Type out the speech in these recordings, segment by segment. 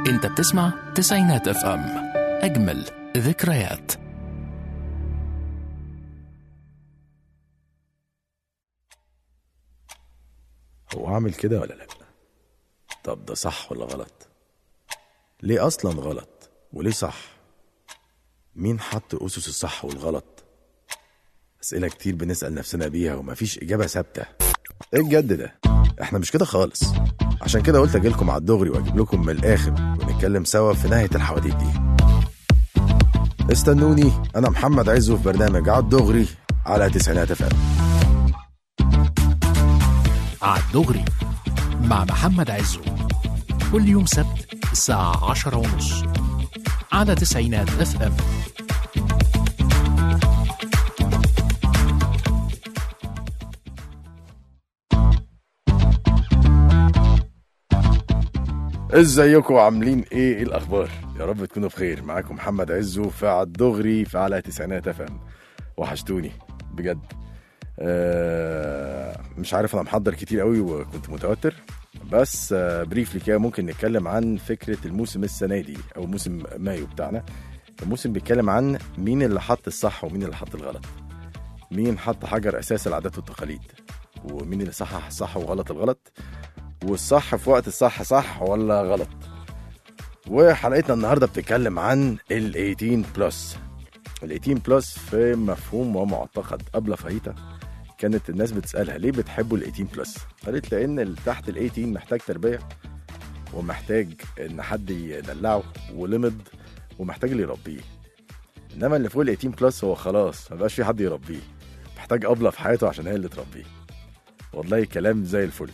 انت بتسمع تسعينات اف ام، اجمل ذكريات. هو عامل كده ولا لا؟ طب ده صح ولا غلط؟ ليه اصلا غلط وليه صح؟ مين حط اسس الصح والغلط؟ اسئله كتير بنسال نفسنا بيها ومفيش اجابه ثابته. ايه الجد ده؟ احنا مش كده خالص. عشان كده قلت اجيلكم على الدغري واجيب لكم من الاخر ونتكلم سوا في نهايه الحواديت دي. استنوني، انا محمد عزو في برنامج على الدغري على تسعينات اف ام. على الدغري مع محمد عزو، كل يوم سبت الساعة 10:30 على تسعينات اف ام. ازيكم عاملين ايه الاخبار؟ يا رب تكونوا بخير. معاكم محمد عزو في على الدغري في على تسعينات اف ام. وحشتوني بجد. مش عارف، انا محضر كتير قوي وكنت متوتر، بس بريفلي كده ممكن نتكلم عن فكرة الموسم السنة دي او موسم مايو بتاعنا. الموسم بيتكلم عن مين اللي حط الصح ومين اللي حط الغلط، مين حط حجر اساس العادات والتقاليد، ومين اللي صحح الصح وغلط الغلط، والصح في وقت الصح صح ولا غلط. وحلقتنا النهاردة بتتكلم عن ال 18+. ال 18+ في مفهوم ومعتقد قبل فايته كانت الناس بتسألها ليه بتحبوا ال 18+؟ قالت لأن اللي تحت ال 18 محتاج تربية ومحتاج إن حد يدلعه ولمد ومحتاج اللي يربيه. إنما اللي فوق ال 18+ هو خلاص مبقاش في حد يربيه، محتاج أبلة في حياته عشان هي اللي تربيه. والله كلام زي الفل.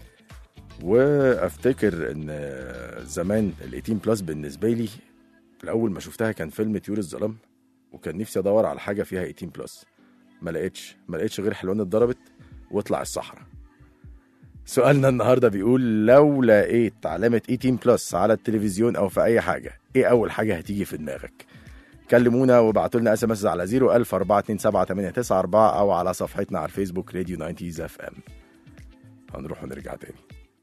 وافتكر ان زمان ال 18+ بالنسبه لي الاول ما شفتها كان فيلم طيور الظلام، وكان نفسي ادور على حاجه فيها 18+. ما لقيتش غير حلوان اتضربت واطلع الصحراء. سؤالنا النهارده بيقول لو لقيت علامه 18+ على التلفزيون او في اي حاجه، ايه اول حاجه هتيجي في دماغك؟ كلمونا وابعتوا لنا اس ام اس على 010427894 او على صفحتنا على الفيسبوك راديو 90 اف ام. هنروح ونرجع تاني.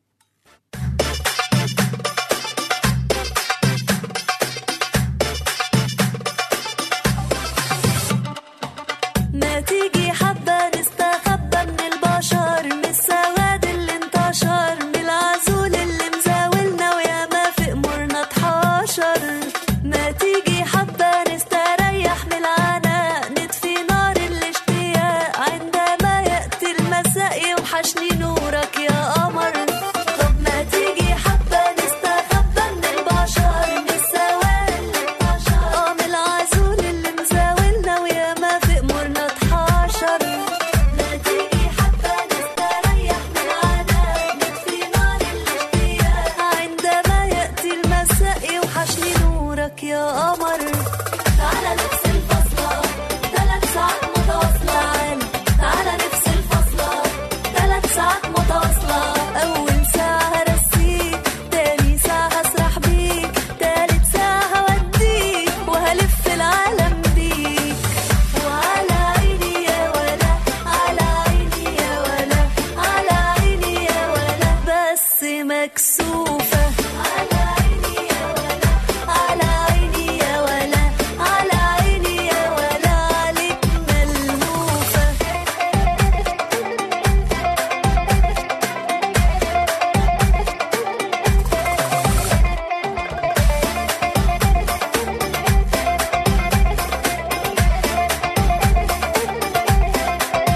ما تيجي حبة نستخبى من البشر، من السواد اللي انتشر، من العزول اللي مزاولنا ويا ما في أمورنا اتحاشر. ما تيجي حبة نستريح من العناء، نطفي نار الاشتياق عندما يأتي المساء يوحشني نورك يا قمر. طب ما تيجي حبة نستخبى من البشر، من السواد اللي انتشر، من العزول اللي مزاولنا ويا ما في أمورنا اتحاشر. ما تيجي حبة نستريح من العناء، نطفي نار الاشتياق عندما يأتي المساء يوحشني نورك يا قمر. تعالى نفصل فصلة 3 ساعات متواصلة عالي، تعالى نفصل فصلة 3 ساعات متواصلة. أول ساعة هرسيك، تاني ساعة هسرح بيك، تالت ساعة هوديك وهلف العالم بيك. وعلى عيني يا ولا، على عيني يا ولا، على عيني يا ولا، بس مكسوفة. على عيني يا ولا، على عيني يا ولا، على عيني يا ولا، عليك ملهوفة.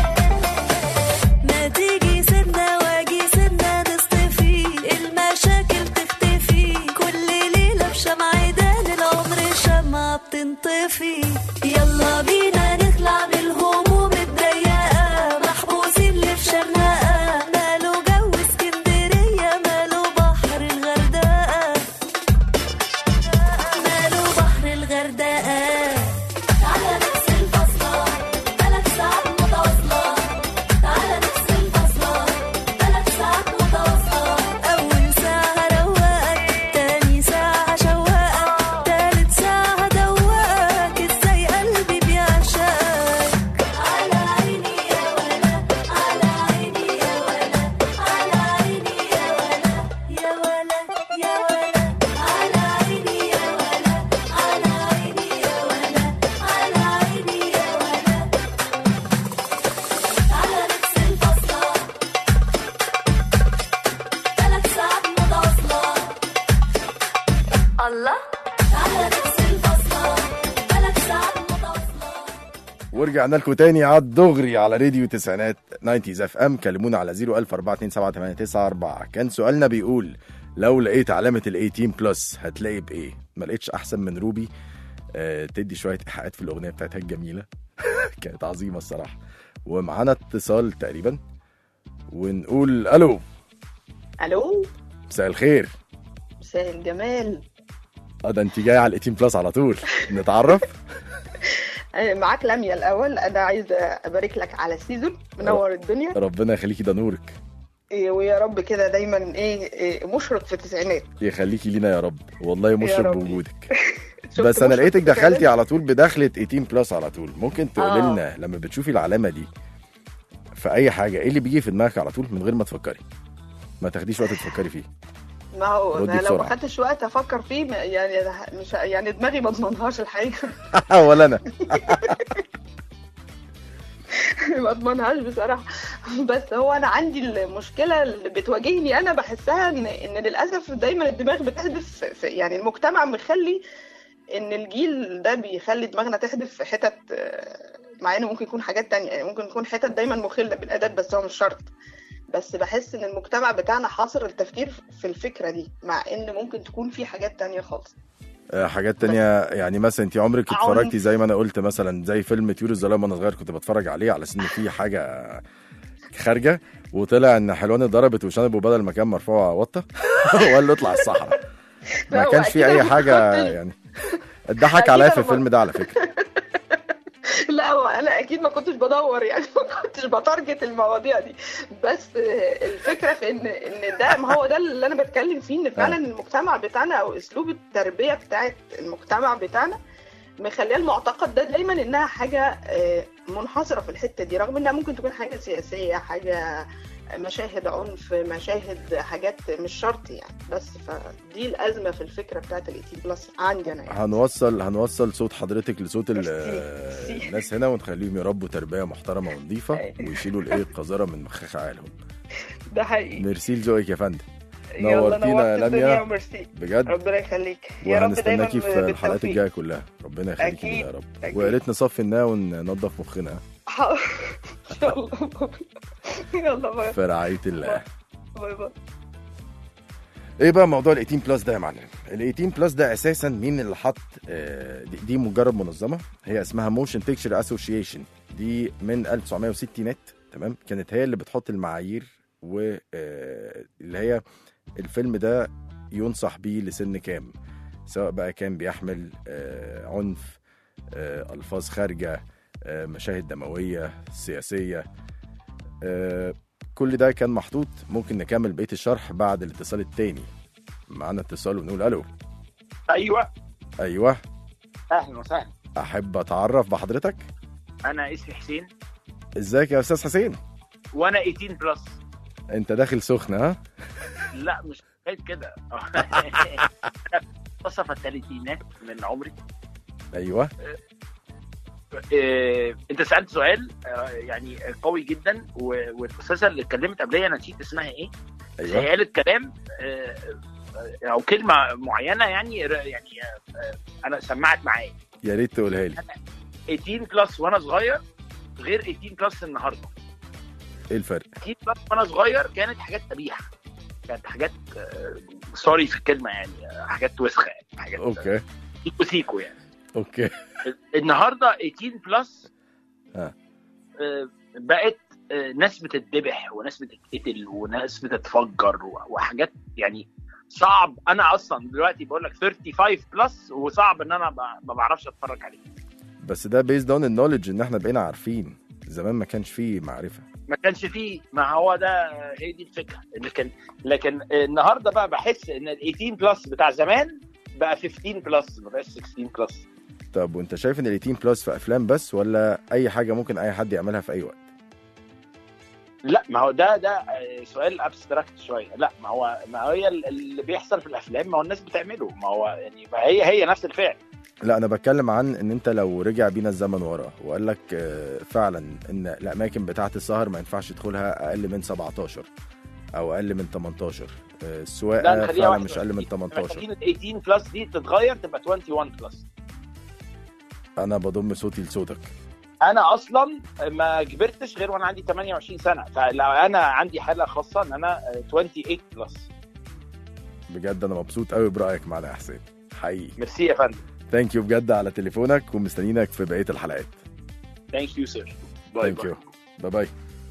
ما تيجي سيبنا واجي سيبنا نصطفي المشاكل ورجعنا لكم تاني على الدغري على راديو تسعينات 90 اف ام. كلمونا على 014278994. كان سؤالنا بيقول لو لقيت علامة ال 18 بلس هتلاقي بايه؟ ما لقيتش احسن من روبي تدي شوية ايحاءات في الاغنية بتاعتها الجميلة. كانت عظيمة الصراحة. ومعانا اتصال تقريبا ونقول الو. الو، مساء الخير. مساء الجمال. ده انت جاي على ال 18 بلس على طول. نتعرف. معاك لميا. الاول انا عايزه ابارك لك على السيزون، منور الدنيا. ربنا يخليكي، ده نورك. ويا رب كده دايما مشرق في التسعينات. يخليكي لينا يا رب، والله مشرف رب. بوجودك. بس انا لقيتك دخلتي على طول بدخلة 18 بلس على طول. ممكن تقولي لنا لما بتشوفي العلامة دي في اي حاجة ايه اللي بيجي في دماغك على طول من غير ما تفكري؟ ما تاخديش وقت تفكري فيه. ما هو ردي انا لو ما بسرعة. خدتش وقت افكر فيه يعني مش يعني دماغي ما اضمنهاش الحقيقه. ولا انا. ما اضمنهاش بصراحه. بس هو انا عندي المشكله اللي بتواجهني، انا بحسها ان للاسف دايما الدماغ بتحدف يعني المجتمع مخلي ان الجيل ده بيخلي دماغنا تحدف في حتت، مع انه ممكن يكون حاجات تانية، يعني ممكن يكون حتت دايما مخلة بالاداب بس هو مش شرط. بس بحس ان المجتمع بتاعنا حاصر التفكير في الفكرة دي، مع ان ممكن تكون في حاجات تانية خالص. حاجات تانية يعني مثلا انت عمرك اتفرجتي زي ما انا قلت مثلا زي فيلم طيور الظلام وانا صغير كنت بتفرج عليه على سن فيه حاجة خارجة وطلع ان حلوان اتضربت وشنبه بدل ما كان مرفوع وطة وقال له اطلع الصحراء. ما كانش فيه اي حاجة يعني. اتضحك عليا في الفيلم ده على فكرة. لا هو انا اكيد ما كنتش بدور، يعني ما كنتش بتارجت المواضيع دي، بس الفكره في ان ده ما هو ده اللي انا بتكلم فيه، ان فعلا المجتمع بتاعنا او اسلوب التربيه بتاعت المجتمع بتاعنا مخليه المعتقد ده دايما انها حاجه منحصره في الحته دي، رغم انها ممكن تكون حاجه سياسيه، حاجه مشاهد عنف، مشاهد حاجات مش شرط يعني. بس فدي الازمه في الفكره بتاعت الايتين بلس عندي انا يعني. هنوصل صوت حضرتك لصوت الناس هنا ونخليهم يربوا تربيه محترمه ونظيفه ويشيلوا القذاره من مخاخ عقلهم. ده حقيقي. ميرسي لذوقك يا فندم. نورتينا يا لميا بجد. ربنا يخليك يا رب دايما. وهنستناكي في الحلقات الجايه كلها. ربنا يخليكي يا رب. ويا ريت نصفي النار وننظف مخنا. ان شاء الله. يلا باي. في رعايه الله. باي باي. ايه بقى موضوع ال 18 بلس ده يا معلم؟ ال 18 بلس ده اساسا مين اللي حط؟ دي مجرد منظمه هي اسمها موشن بيكتشر اسوشيشن، دي من 1960 تمام. كانت هي اللي بتحط المعايير واللي هي الفيلم ده ينصح بيه لسن كام، سواء بقى كان بيحمل عنف، الفاظ خارجه، مشاهد دمويه، سياسيه، كل ده كان محطوط. ممكن نكمل بقيه الشرح بعد الاتصال التاني. معانا اتصال ونقول الو. ايوه اهلا وسهلا. احب اتعرف بحضرتك. انا اسمي حسين. ازيك يا استاذ حسين؟ وانا 18 بلس. انت داخل سخن ها؟ لا مش كده. وصف الثلاثينات من عمري. ايوه. انت سألت سؤال يعني قوي جدا، والاستاذه اللي اتكلمت قبليه انا نسيت اسمها ايه. ايوه. هي قالت كلام او كلمه معينه يعني انا سمعت معايا. يا ريت تقولها لي. 18 بلس وانا صغير غير 18 بلس النهارده. ايه الفرق؟ 18 بلس وانا صغير كانت حاجات قبيحه، كانت حاجات سوري في الكلمه يعني، حاجات وسخه يعني، حاجات اوكي سيكو يعني. اوكي. النهارده 18 بلس بقت ناس بتتذبح وناس بتتقتل وناس بتتفجر وحاجات يعني صعب. انا اصلا دلوقتي بقول لك 35 بلس وصعب ان انا ما بعرفش اتفرج عليه. بس ده بيز داون النوليدج، ان احنا بقينا عارفين. زمان ما كانش فيه معرفه، ما كانش فيه. ما هو ده هي دي الفكره. لكن النهارده بقى بحس ان ال 18 بلس بتاع زمان بقى 15 بلس، ما بقاش 16 بلس. طب وانت شايف ان ال 18 بلس في افلام بس ولا اي حاجه ممكن اي حد يعملها في اي وقت؟ لا ما هو ده سؤال ابستراكت شويه. لا ما هي اللي بيحصل في الافلام ما هو الناس بتعمله، ما هو يعني ما هي نفس الفعل. لا انا بتكلم عن ان انت لو رجع بينا الزمن ورا وقال لك فعلا ان الاماكن بتاعه السهر ما ينفعش تدخلها اقل من 17 او اقل من 18، السواقه فعلا مش اقل من 18. 18 بلس دي تتغير تبقى 21 بلس. انا بضم صوتي لصوتك. انا اصلا ما كبرتش غير وانا عندي 28 سنه، فلو انا عندي حاله خاصه ان انا 28 بلس. بجد انا مبسوط قوي برايك معنا يا حسين حقيقي. ميرسي يا فندم. ثانك يو بجد على تليفونك، ومستنيينك في بقيه الحلقات. ثانك يو سير. باي باي. باي باي.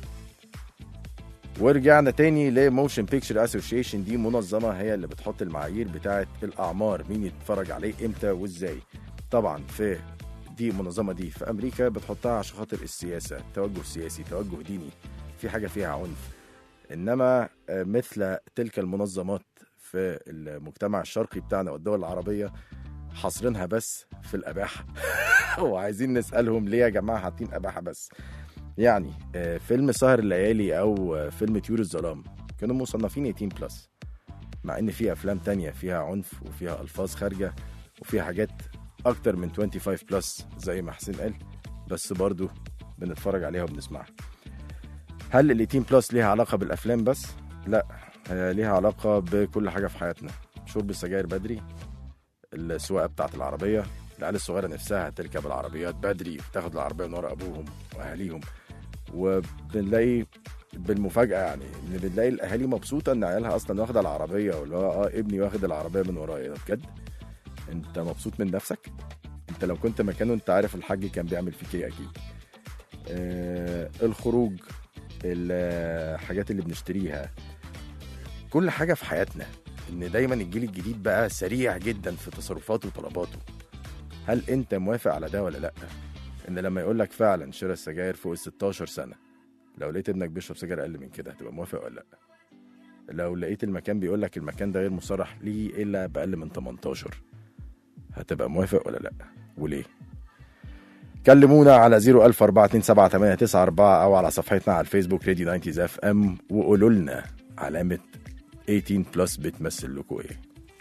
ورجعنا تاني لموشن بيكتشر اسوشيشن. دي منظمه هي اللي بتحط المعايير بتاعه الاعمار، مين يتفرج عليه امتى وازاي. طبعا في دي منظمه دي في امريكا بتحطها عشان خاطر السياسه، توجه سياسي، توجه ديني، في حاجه فيها عنف. انما مثل تلك المنظمات في المجتمع الشرقي بتاعنا والدول العربيه حاصرينها بس في الاباحه. وعايزين نسالهم ليه يا جماعه حاطين اباحه بس؟ يعني فيلم سهر الليالي او فيلم طيور الظلام كانوا مصنفين 18 بلس، مع ان في افلام تانية فيها عنف وفيها الفاظ خارجه وفيها حاجات اكتر من 25 بلس زي ما حسين قال، بس برضو بنتفرج عليها وبنسمعها. هل ال 18 بلس ليها علاقه بالافلام بس؟ لا، ليها علاقه بكل حاجه في حياتنا. شرب السجاير بدري، السواقه بتاعت العربيه، العيال الصغيره نفسها تركب العربيات بدري وتاخد العربيه من ورا ابوهم واهاليهم. وبنلاقي بالمفاجاه يعني ان بنلاقي الاهالي مبسوطه ان عيالها اصلا واخده العربيه، واللي هو ابني واخد العربيه من ورايا. بجد انت مبسوط من نفسك؟ انت لو كنت مكانه انت عارف الحاج كان بيعمل فيك ايه اكيد. الخروج، الحاجات اللي بنشتريها، كل حاجه في حياتنا. ان دايما الجيل الجديد بقى سريع جدا في تصرفاته وطلباته. هل انت موافق على ده ولا لا؟ ان لما يقولك فعلا شراء السجاير فوق 16 سنه، لو لقيت ابنك بيشرب سجاير اقل من كده هتبقى موافق ولا لا؟ لو لقيت المكان بيقولك المكان ده غير مصرح ليه الا باقل من 18 هتبقى موافق ولا لا؟ وليه؟ كلمونا على 014278994 او على صفحتنا على الفيسبوك راديو 90 اف ام وقولوا لنا علامه 18 بلس بتمثل لكم ايه؟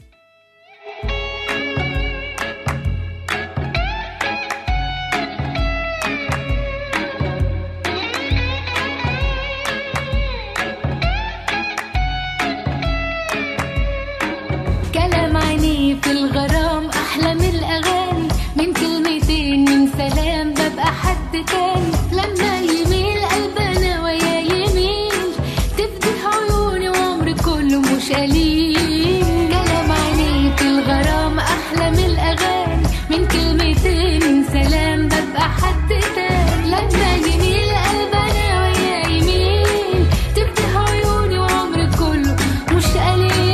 كلام عيني في الغرام احلى من الاغاني، من كلمتين من سلام ببقى حد تاني. لما يميل قلبنا ويا يميل تفتح عيوني وعمري كله مش قليل. كلام عيني في الغرام احلى من الاغاني، من كلمتين من سلام ببقى حد تاني. لما يميل قلبنا ويا يميل تفتح عيوني وعمري كله مش قليل.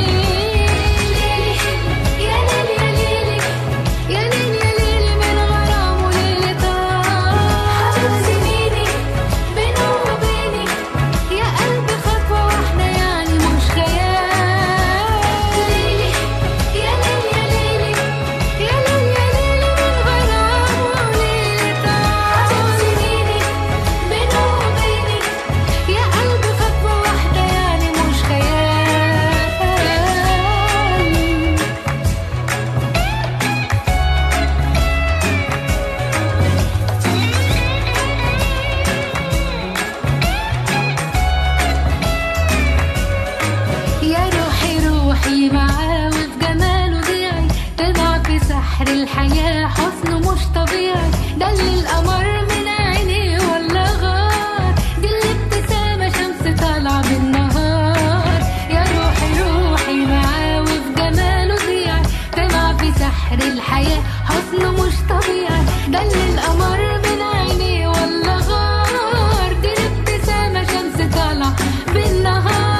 الحياة حسن مش طبيعي، ده اللي القمر من عيني ولا غار، دي الابتسامة شمس طالعة بالنهار. يا روحي روحي معاه وفي جماله ضيعي، طلع في سحر الحياة حسن مش طبيعي، ده اللي القمر من عيني ولا غار، دي الابتسامة شمس طالعة بالنهار.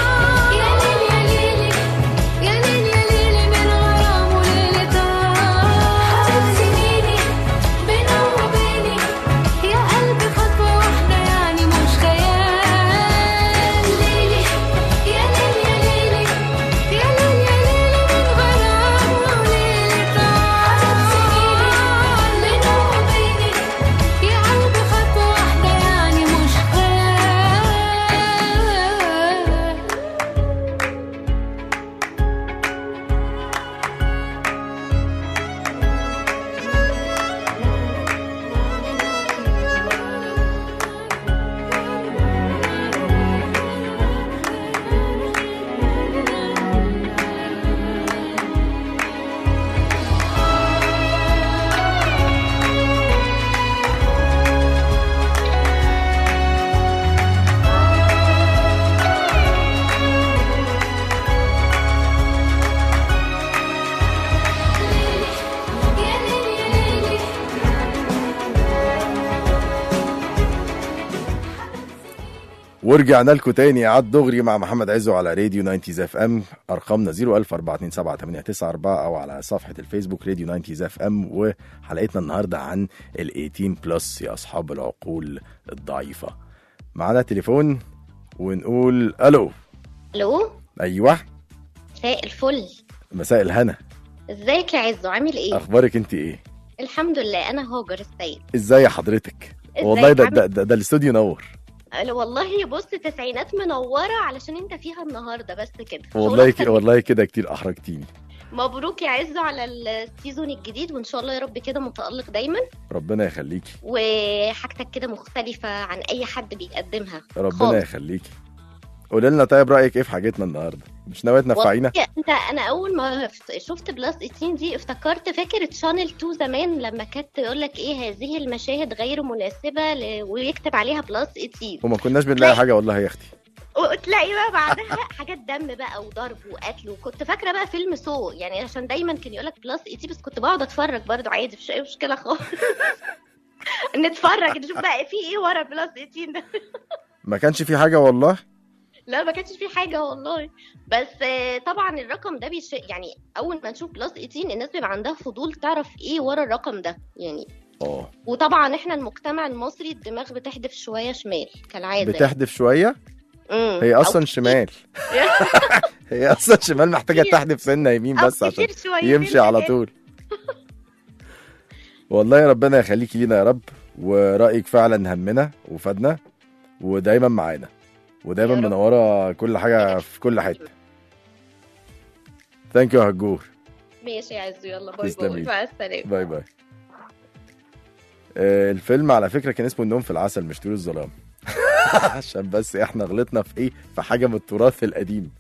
يا ليل يا ليل يا ليل يا ليل من غرام وليلة ورجعنا لكم تاني على الدغري مع محمد عزو على راديو 90 اف ام. ارقامنا 014278994 او على صفحه الفيسبوك راديو 90 اف ام. وحلقتنا النهارده عن ال 18 بلس يا اصحاب العقول الضعيفه. معانا تليفون ونقول الو. الو. ايوه مساء الفل. مساء الهنا. ازيك يا عزو؟ عامل ايه؟ اخبارك انت ايه؟ الحمد لله. انا هاجر السيد. ازاي حضرتك؟ والله ده الاستوديو نور. والله بص، تسعينات منوره علشان انت فيها النهارده بس كده. والله كده كتير احرجتيني. مبروك يا عزو على السيزون الجديد، وان شاء الله يا رب كده متألق دايما. ربنا يخليكي. وحاجتك كده مختلفه عن اي حد بيقدمها. ربنا يخليكي. قولي لنا طيب رايك ايه في حاجتنا النهارده؟ مش ناويه تنفعينا؟ انا اول ما شفت بلس 18 دي افتكرت، فاكر تشانل 2 زمان لما كانت تقول لك ايه هذه المشاهد غير مناسبه ويكتب عليها بلس 18، وما كناش بنلاقي حاجه والله يا اختي. وتلاقي بقى بعدها حاجات دم بقى وضرب وقتل. وكنت فاكره بقى فيلم سو، يعني عشان دايما كان يقول لك بلس 18، بس كنت بقعد اتفرج برضو عادي، مفيش اي مشكله خالص. نتفرج نشوف بقى في ايه ورا بلس 18 ده. ما كانش في حاجه والله. لا ما كانش في حاجه والله، بس طبعا الرقم ده يعني اول ما نشوف بلس 18 الناس بيبقى عندها فضول تعرف ايه ورا الرقم ده يعني. وطبعا احنا المجتمع المصري الدماغ بتحدف شويه شمال كالعاده. بتحدف شويه؟ هي اصلا شمال. هي اصلا شمال، محتاجه تحدف سنه يمين بس عشان يمشي على طول. والله ربنا يخليكي لينا يا رب، ورايك فعلا همنا وفادنا، ودايما معانا، ودايما منوره كل حاجه في كل حته. ثانك يو هجور. ماشي يا عزو، يلا باي باي. مع السلامه. باي باي. الفيلم على فكره كان اسمه النوم في العسل مش طيور الظلام. عشان بس احنا غلطنا في ايه، في حاجه من التراث القديم.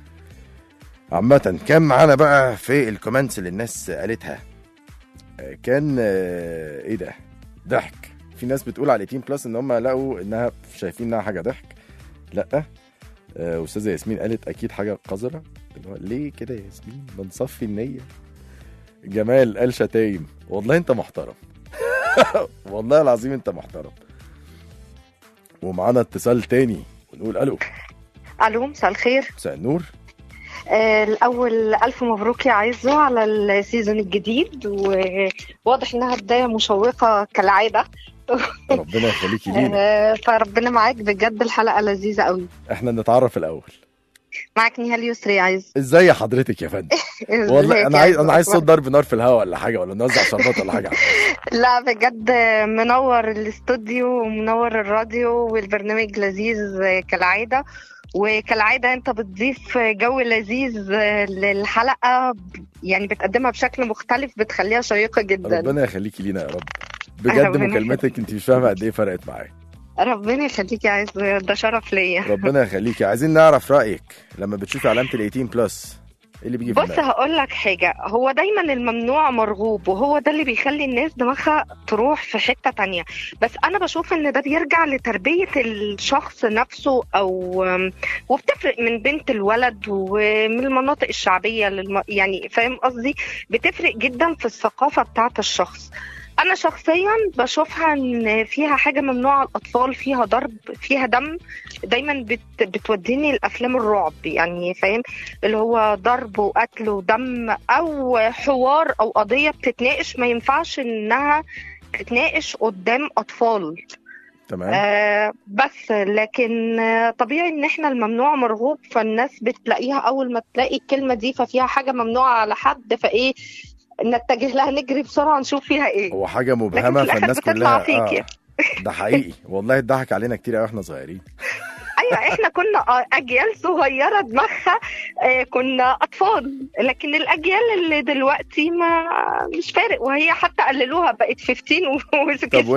عامه كان معانا بقى في الكومنتس اللي الناس قالتها، كان ايه ده، ضحك. في ناس بتقول على 18 بلس ان هم لقوا انها شايفين انها حاجه ضحك. لا، استاذه ياسمين قالت اكيد حاجه قذره. اللي هو ليه كده يا ياسمين، بنصفي النيه. جمال قال شتايم. والله انت محترم. والله العظيم انت محترم. ومعانا اتصال تاني ونقول الو. الو، مساء الخير. مساء النور. الاول الف مبروك يا عزو على السيزون الجديد، وواضح انها بدايه مشوقه كالعاده. ربنا يخليكي لينا. فربنا معاك بجد، الحلقه لذيذه قوي. احنا نتعرف الاول. معاك نهال يسري يا عز. ازاي حضرتك يا فندم؟ والله انا عايز صوت ضرب نار في الهواء ولا حاجه، ولا نوزع شربات ولا حاجه. لا بجد منور الاستوديو ومنور الراديو، والبرنامج لذيذ كالعاده. وكالعاده انت بتضيف جو لذيذ للحلقه، يعني بتقدمها بشكل مختلف، بتخليها شيقه جدا. ربنا يخليكي لينا يا رب. بجد مكالمتك انت مش فاهمه قد ايه فرقت معايا. ربنا يخليك يا عز، ده شرف ليا. ربنا يخليكي. عايزين نعرف رايك لما بتشوفي علامه ال 18 بلس، ايه اللي بيجي في دماغك؟ بص هقول لك حاجه، هو دايما الممنوع مرغوب، وهو ده اللي بيخلي الناس دماغها تروح في حته تانية. بس انا بشوف ان ده بيرجع لتربيه الشخص نفسه، وبتفرق من بنت الولد ومن المناطق الشعبيه يعني فاهم قصدي، بتفرق جدا في الثقافه بتاعت الشخص. أنا شخصيا بشوفها إن فيها حاجة ممنوعة الأطفال، فيها ضرب، فيها دم. دايما بتوديني الأفلام الرعب، يعني فاهم، اللي هو ضرب وقتل ودم، أو حوار أو قضية بتتناقش ما ينفعش إنها تتناقش قدام أطفال. تمام. بس لكن طبيعي إن إحنا الممنوع مرغوب، فالناس بتلاقيها أول ما تلاقي الكلمة دي ففيها حاجة ممنوعة على حد، فإيه نتجه لها، نجري بسرعه نشوف فيها ايه. هو حاجه مبهمه فالناس كلها ده حقيقي. والله اتضحك علينا كتير قوي واحنا صغيرين. ايوه احنا كنا اجيال صغيره دماغها، كنا اطفال، لكن الاجيال اللي دلوقتي ما مش فارق، وهي حتى قللوها بقت 15 و16. طب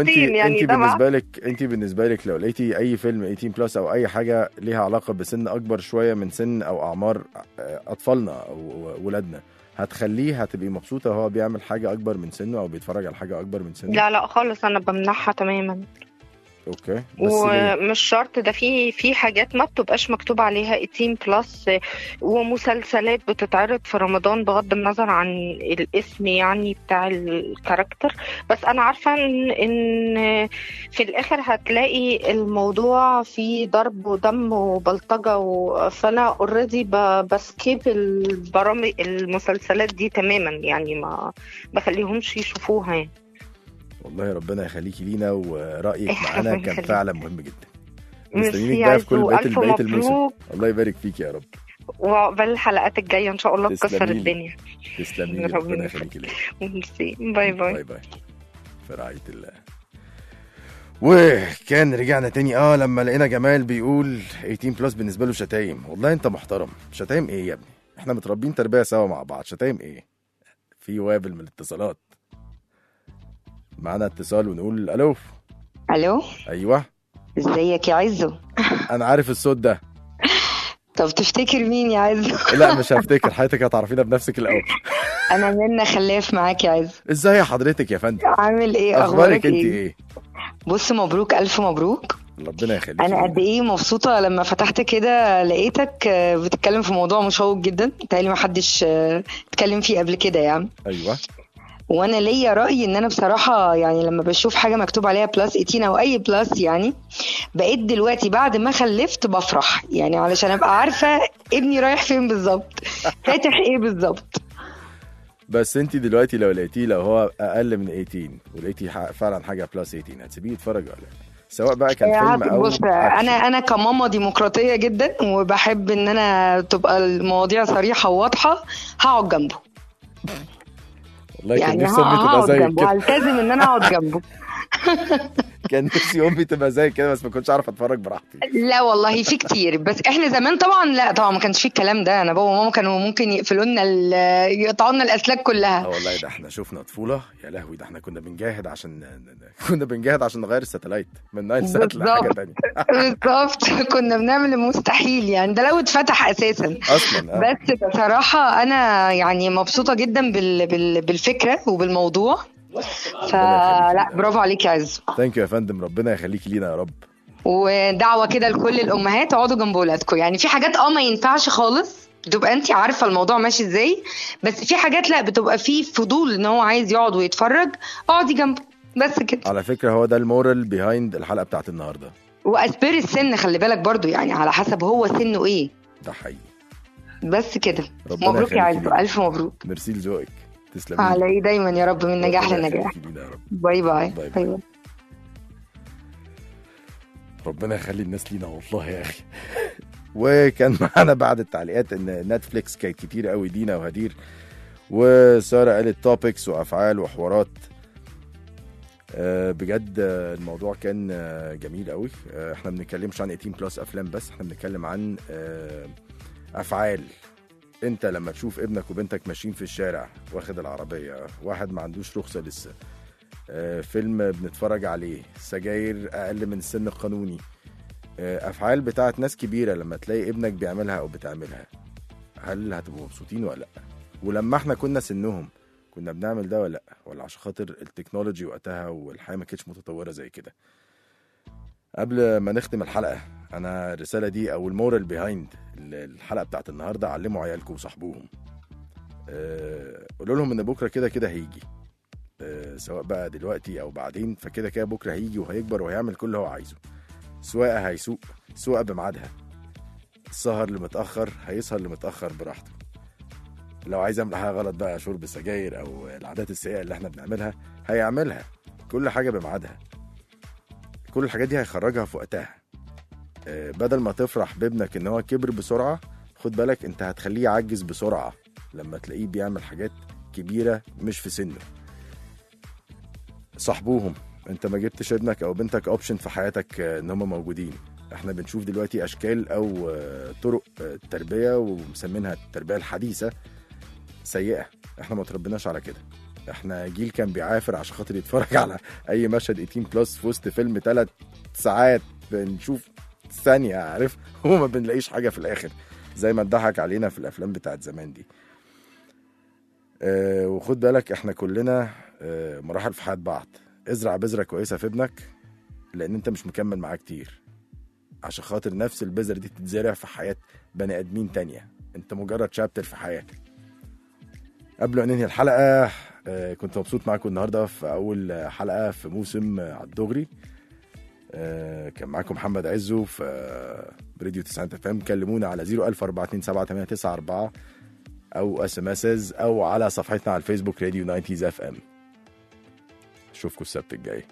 انت بالنسبه لك لو لقيتي اي فيلم 18 بلس او اي حاجه ليها علاقه بسن اكبر شويه من سن او اعمار اطفالنا او ولادنا، هتخليه هتبقي مبسوطه وهو بيعمل حاجه اكبر من سنه او بيتفرج على حاجه اكبر من سنه؟ لا خالص، انا بمنعها تماما. اوكي بس ومش شرط ده، في حاجات ما بتبقاش مكتوب عليها 18+، ومسلسلات بتتعرض في رمضان بغض النظر عن الاسم يعني بتاع الكاركتر. بس انا عارفة ان في الاخر هتلاقي الموضوع فيه ضرب ودم وبلطجة فانا اوريدي بسكيب البرامج المسلسلات دي تماما، يعني ما بخليهمش يشوفوها يعني. والله ربنا يخليكي لينا، ورأيك معانا كان يخليك. فعلا مهم جدا. ميرسي مستنيينك بقى في كل عايزو، ألف بقية الموسم. مبروك. الله يبارك فيك يا رب. وعقبال الحلقات الجاية إن شاء الله تكسر تسلميلي. الدنيا. تسلمي لي، ربنا يخليكي ليا. ميرسي، باي باي. باي باي في رعاية الله. وكان رجعنا تاني لما لقينا جمال بيقول 18+ بالنسبة له شتايم. والله انت محترم، شتايم ايه يا ابني؟ احنا متربين تربية سوا مع بعض، شتايم ايه؟ في وابل من الاتصالات. معانا اتصال ونقول الو. الو، ايوه ازيك يا عزو؟ انا عارف الصوت ده. طب تفتكر مين يا عزو؟ لا مش هفتكر، حضرتك هتعرفينا بنفسك الاول. انا منى خلاف معاك يا عزو. ازاي حضرتك يا فندم؟ عامل ايه؟ اخبارك انت ايه؟ بص مبروك، الف مبروك. ربنا يخليك. انا قد ايه مبسوطه لما فتحت كده لقيتك بتتكلم في موضوع مشوق جدا، تقريبا ما حدش اتكلم فيه قبل كده يعني. ايوه. وانا ليا راي ان انا بصراحه يعني لما بشوف حاجه مكتوب عليها بلس 18 او اي بلس، يعني بقيت دلوقتي بعد ما خلفت بفرح يعني علشان ابقى عارفه ابني رايح فين بالظبط، فاتح ايه بالظبط. بس انت دلوقتي لو لقيتيه، لو هو اقل من 18 ولقيتي فعلا حاجه بلس 18، هتسيبيه يتفرج ولا سواء بقى كان فيلم او بص انا كماما ديمقراطيه جدا، وبحب ان انا تبقى المواضيع صريحه وواضحه، هقعد جنبه. والله يعني كان نفسي امي تبقى زي كده، هلتزم ان انا اقعد جنبه. كان نفسي امي تبقى زي كده، بس ما كنتش عارف اتفرج براحتي. لا والله في كتير، بس احنا زمان طبعا لا طبعا ما كانش فيه الكلام ده. انا بابا وماما كانوا ممكن يقفلوا لنا يقطعوا لنا الاسلاك كلها. والله ده احنا شفنا طفوله يا لهوي، ده احنا كنا بنجاهد عشان نغير الساتلايت من 9 سات لحاجه ثانيه. بالظبط، كنا بنعمل المستحيل يعني، ده لو اتفتح اساسا اصلا. بس بصراحه انا يعني مبسوطه جدا بالفكره وبالموضوع، فلا برافو عليك يا عز. ثانك يو يا فندم، ربنا يخليكي لينا يا رب. ودعوه كده لكل الامهات، اقعدوا جنب ولادكم. يعني في حاجات ما ينفعش خالص، بتبقى انت عارفه الموضوع ماشي ازاي، بس في حاجات لا بتبقى فيه فضول ان هو عايز يقعد ويتفرج، اقعدي جنبه بس كده. على فكره هو ده المورال بيهايند الحلقه بتاعت النهارده. واسبير السن خلي بالك برضو، يعني على حسب هو سنه ايه. ده حقيقي. بس كده. مبروك يا عز، الف مبروك. ميرسي لذوقك. تسلمي. على ايه دايما يا رب، من نجاح لنجاح. باي باي. باي باي. ربنا يخلي الناس لينا والله يا اخي. وكان معانا بعد التعليقات ان نتفليكس كانت كتير قوي، دينا وهدير وساره قالت توبكس وافعال وحوارات. بجد الموضوع كان جميل قوي. احنا ما بنتكلمش عن 18+ افلام بس، احنا بنتكلم عن افعال. انت لما تشوف ابنك وبنتك ماشيين في الشارع واخد العربيه، واحد ما عندوش رخصه لسه، فيلم بنتفرج عليه، سجاير اقل من السن القانوني، افعال بتاعت ناس كبيره، لما تلاقي ابنك بيعملها او بتعملها، هل هتبقوا مبسوطين ولا لا؟ ولما احنا كنا سنهم كنا بنعمل ده ولا لا؟ ولا عشان خاطر التكنولوجي وقتها والحياه ما كانتش متطوره زي كده؟ قبل ما نختم الحلقه، انا الرساله دي او المورال بيهايند الحلقه بتاعت النهارده، علموا عيالكم وصاحبوهم. قولوا لهم ان بكره كده كده هيجي، سواء بقى دلوقتي او بعدين، فكده كده بكره هيجي وهيكبر وهيعمل كل اللي هو عايزه. سواقه هيسوق سواقه بميعادها، السهر لمتاخر هيسهر لمتاخر براحته. لو عايز يعمل حاجه غلط بقى، شرب سجاير او العادات السيئه اللي احنا بنعملها، هيعملها. كل حاجه بميعادها، كل الحاجات دي هيخرجها في وقتها. بدل ما تفرح بابنك ان هو كبر بسرعه، خد بالك انت هتخليه يعجز بسرعه لما تلاقيه بيعمل حاجات كبيره مش في سنه. صاحبوهم، انت ما جبتش ابنك او بنتك اوبشن في حياتك ان هم موجودين. احنا بنشوف دلوقتي اشكال او طرق التربيه ومسمينها التربيه الحديثه سيئه. احنا ما تربيناش على كده. احنا جيل كان بيعافر عشان خاطر يتفرج على اي مشهد 18+ في وسط فيلم 3 ساعات، بنشوف ثانيه عارف، وما بنلاقيش حاجه في الاخر زي ما اتضحك علينا في الافلام بتاعت زمان دي. وخد بالك احنا كلنا مراحل في حياه بعض. ازرع بذره كويسه في ابنك، لان انت مش مكمل معاه كتير، عشان خاطر نفس البذرة دي تتزرع في حياة بني ادمين تانية. انت مجرد شابتر في حياتك. قبل ان ننهي الحلقة كنت مبسوط معاكم النهاردة في اول حلقة في موسم على الدغري. كان معاكم محمد عزو في راديو 90 FM. كلمونا على 014278994 او SMS او على صفحتنا على الفيسبوك راديو 90 FM. اشوفكم السبت الجاي.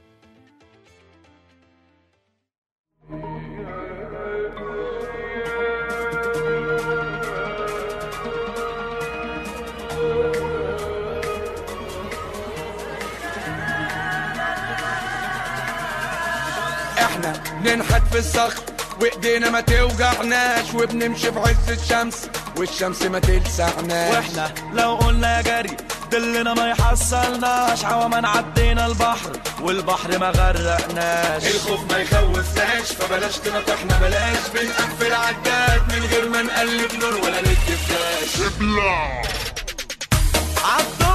احنا ننحت في الصخر وايدينا ما توجعناش، وبنمشي في عز الشمس والشمس ما تلسعناش. واحنا لو قلنا يا جري دلنا ما يحصلناش، عوما عدينا البحر والبحر ما غرقناش. الخوف ما يخوفناش فبلاش تنطحنا، بلاش بنقفل عداد من غير ما نقلب نور ولا ندي فلاش. ابلع